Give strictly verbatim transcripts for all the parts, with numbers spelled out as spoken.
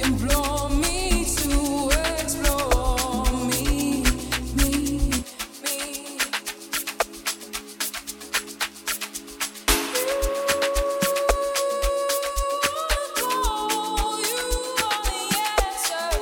implore me to explore me, me, me. Oh, you are the answer.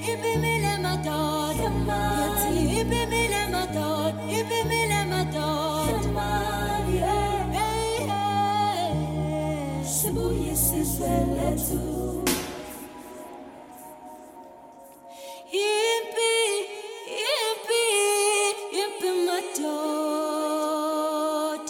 ibimile madoda, yathi ibimile madoda, ibimile madoda. Hey, hey, sibuye sizwe lethu. Yippee, yippee, yippee madoda.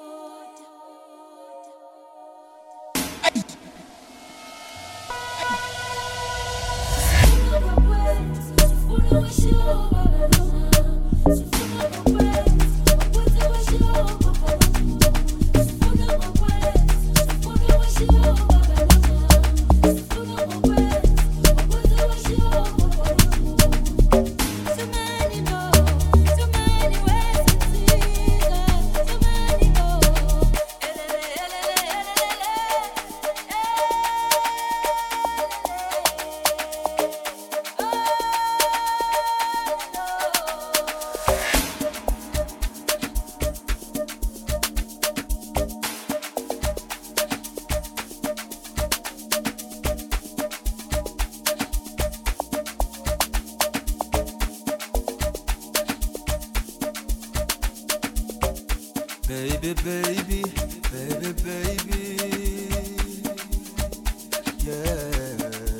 Baby, baby, baby, baby, yeah.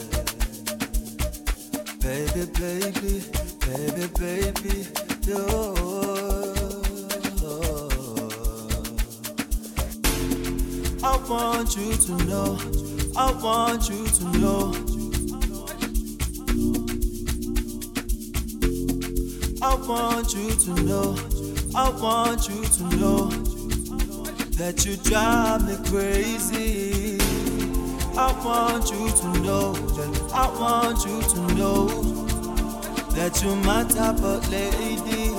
Baby, baby, baby, baby, yo. I want you to know, I want you to know. I want you to know, I want you to know that you drive me crazy. I want you to know that I want you to know that you're my type of lady.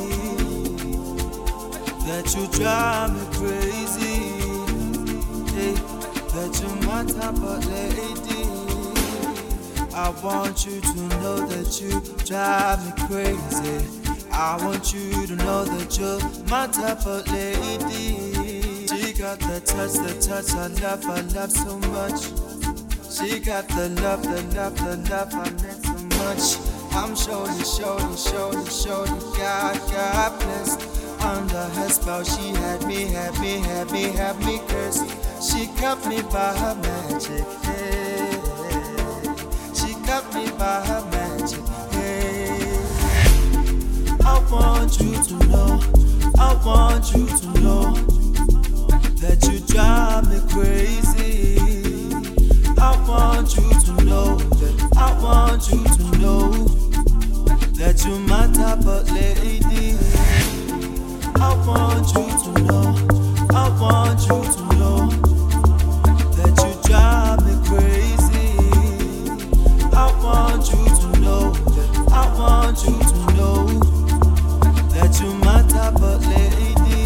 That you drive me crazy. Hey, that you're my type of lady. I want you to know that you drive me crazy. I want you to know that you're my type of lady. She got the touch, the touch I love, I love so much. She got the love, the love, the love I need so much. I'm surely, surely, surely, surely, God, God blessed. Under her spell, she had me, had me, had me, had me cursed. She kept me by her magic, hey. She kept me by her magic, hey. I want you to know, I want you to know that you drive me crazy. I want you to know that I want you to know that you're my type of lady. I want you to know, I want you to know that you drive me crazy. I want you to know that I want you to know that you're my type of lady.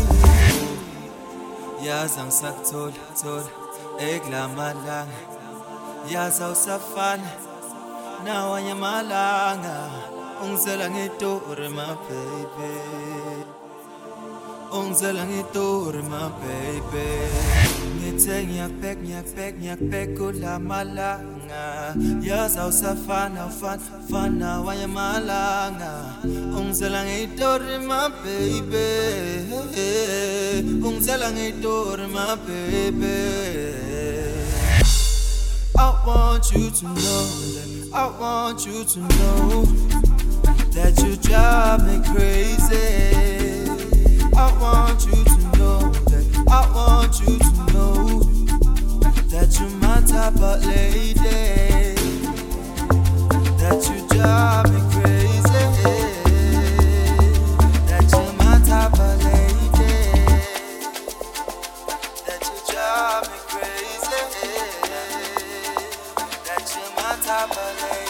Yaza ngisakuthola thola ekulamalanga, yaza usafana nawanye amalanga, ungizela ngetori my baby, ungizela ngetori my baby. Ngithe ngiyakubheka ngiyakubheka ngiyakubheka kulamalanga, yaza usafana ufana ufana nawanye amalanga, ungizela ngetori my baby, ungizela ngetori my baby. I want you to know that I want you to know that you drive me crazy. I want you to know that I want you to know that you're my type of lady. That you drive me crazy. That you're my type of lady. That you drive me crazy. That you're my type of lady.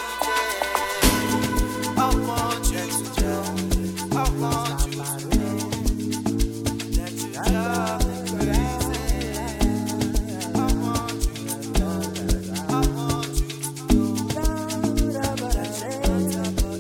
I want you to know, I want you to know that you drive me crazy. I want you to know, I want you to know that you're my type of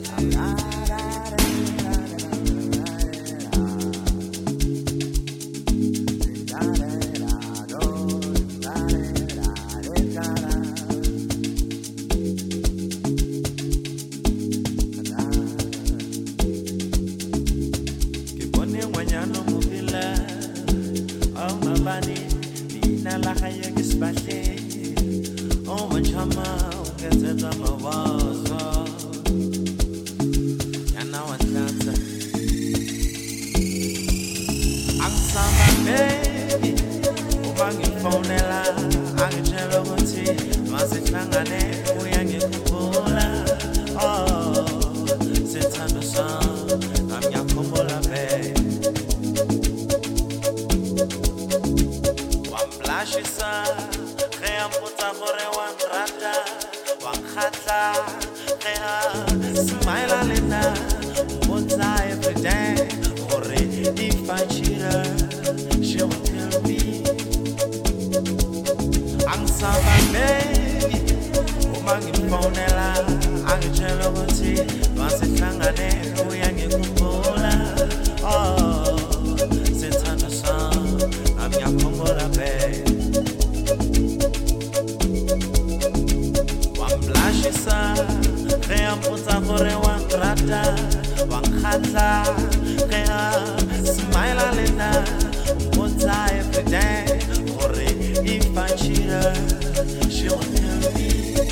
la haye kisbahle oh machama ukethetha mawazo yana watlata angsama baby ubangifonela angitshela ukuthi masihlangane uyangikhumbula oh sithando sami ngiyakhumbula baby wamblashisa khaya mpotsa gore wanrata wankhatla khaya smile lena mpotsa every day gore if I cheat her she will tell me angsaba baby uma ngifonela angitshela ukuthi masihlangane uyangikhumbula oh sithando sami ngiyakhumbula baby wamblashisa khaya mpotsa gore wangrata wankhatla khaya smile lena mpotsa every day gore if I cheat her she will tell me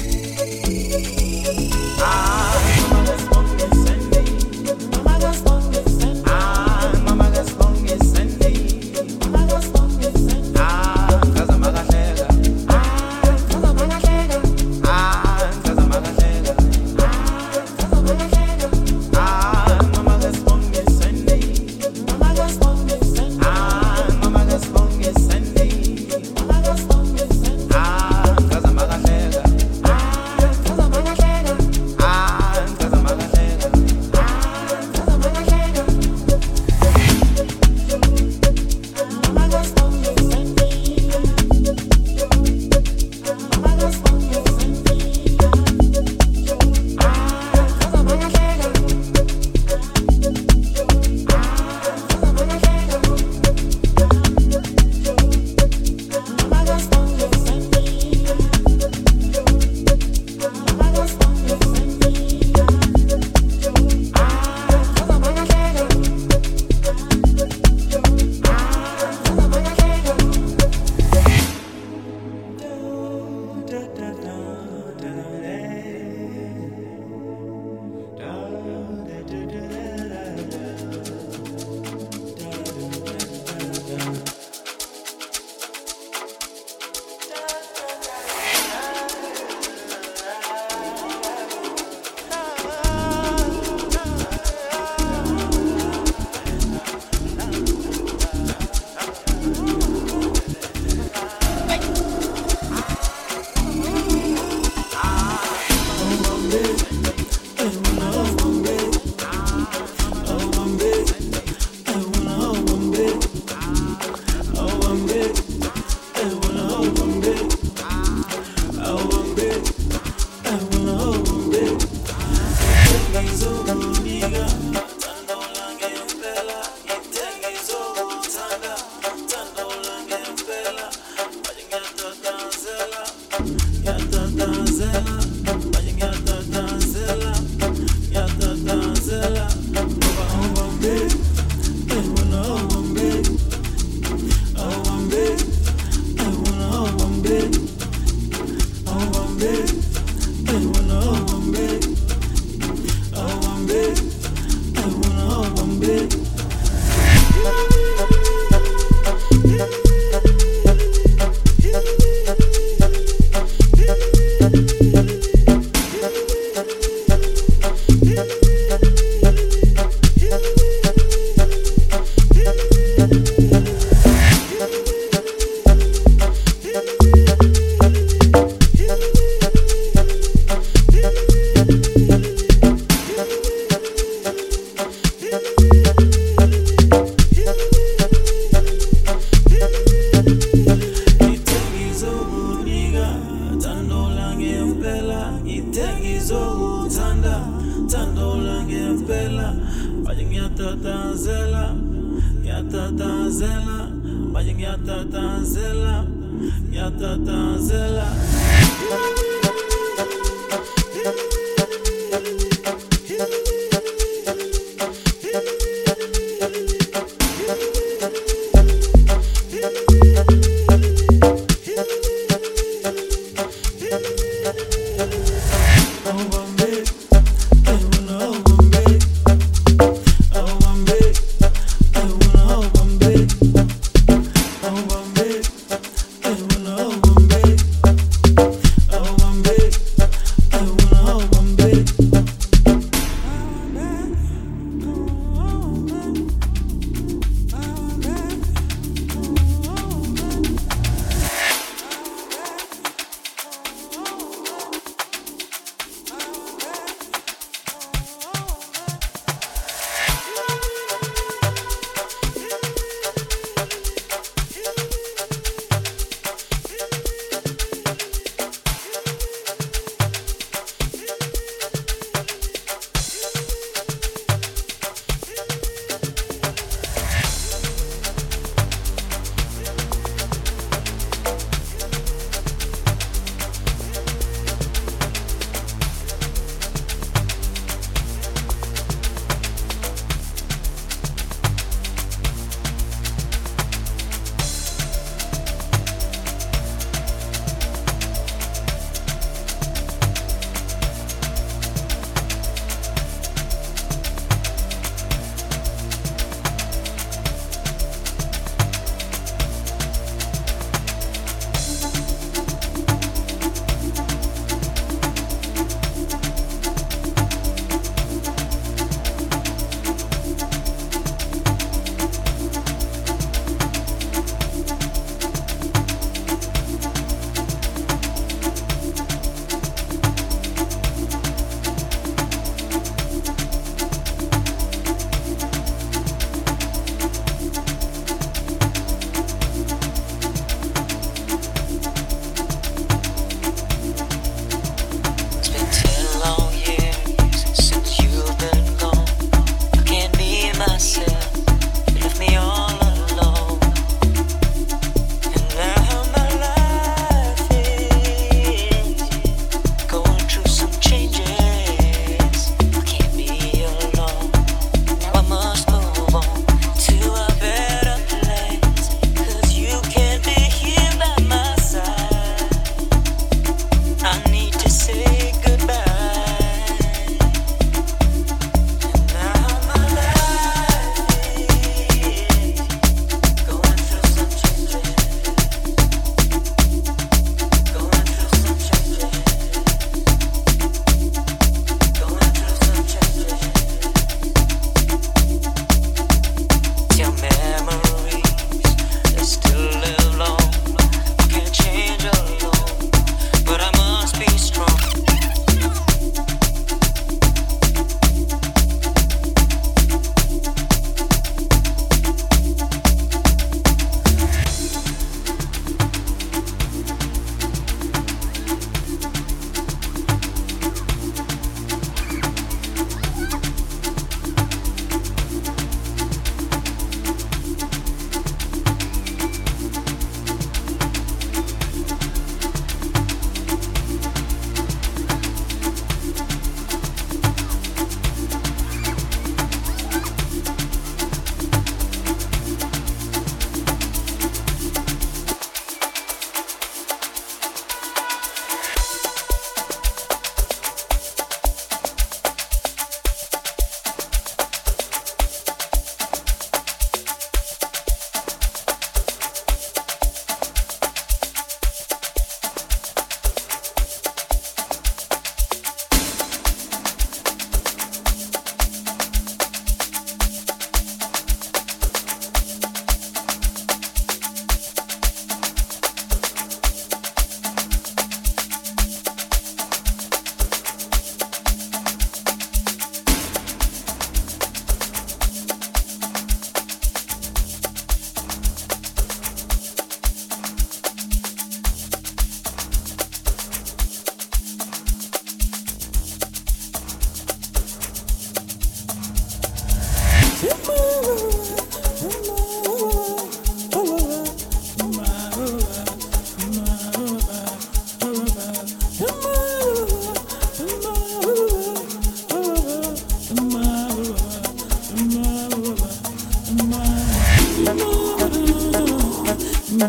ah mama gas bonge send me mama gas bonge send me ah mama gas bonge send me mama gas bonge send me ah kaza magahleka ah kaza magahleka ah kaza magahleka ah kaza magahleka ah mama gas bonge send me mama gas bonge send me ah mama gas bonge send me mama gas bonge send me ah kaza magahleka ah kaza magahleka ah kaza magahleka ah kaza magahleka mama gas bonge send me mama gas bonge send me ah kaza magahleka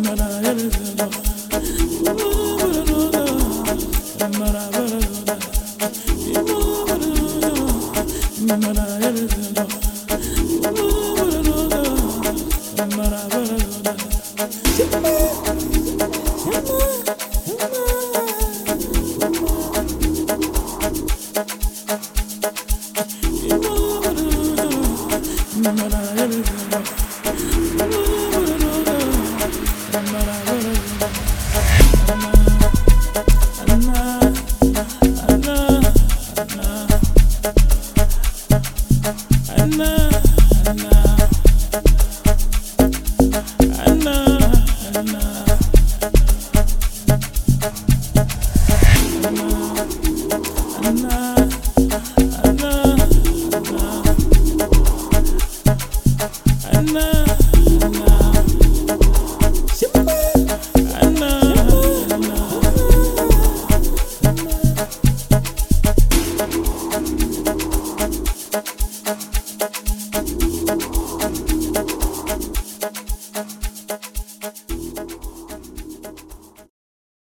Anna,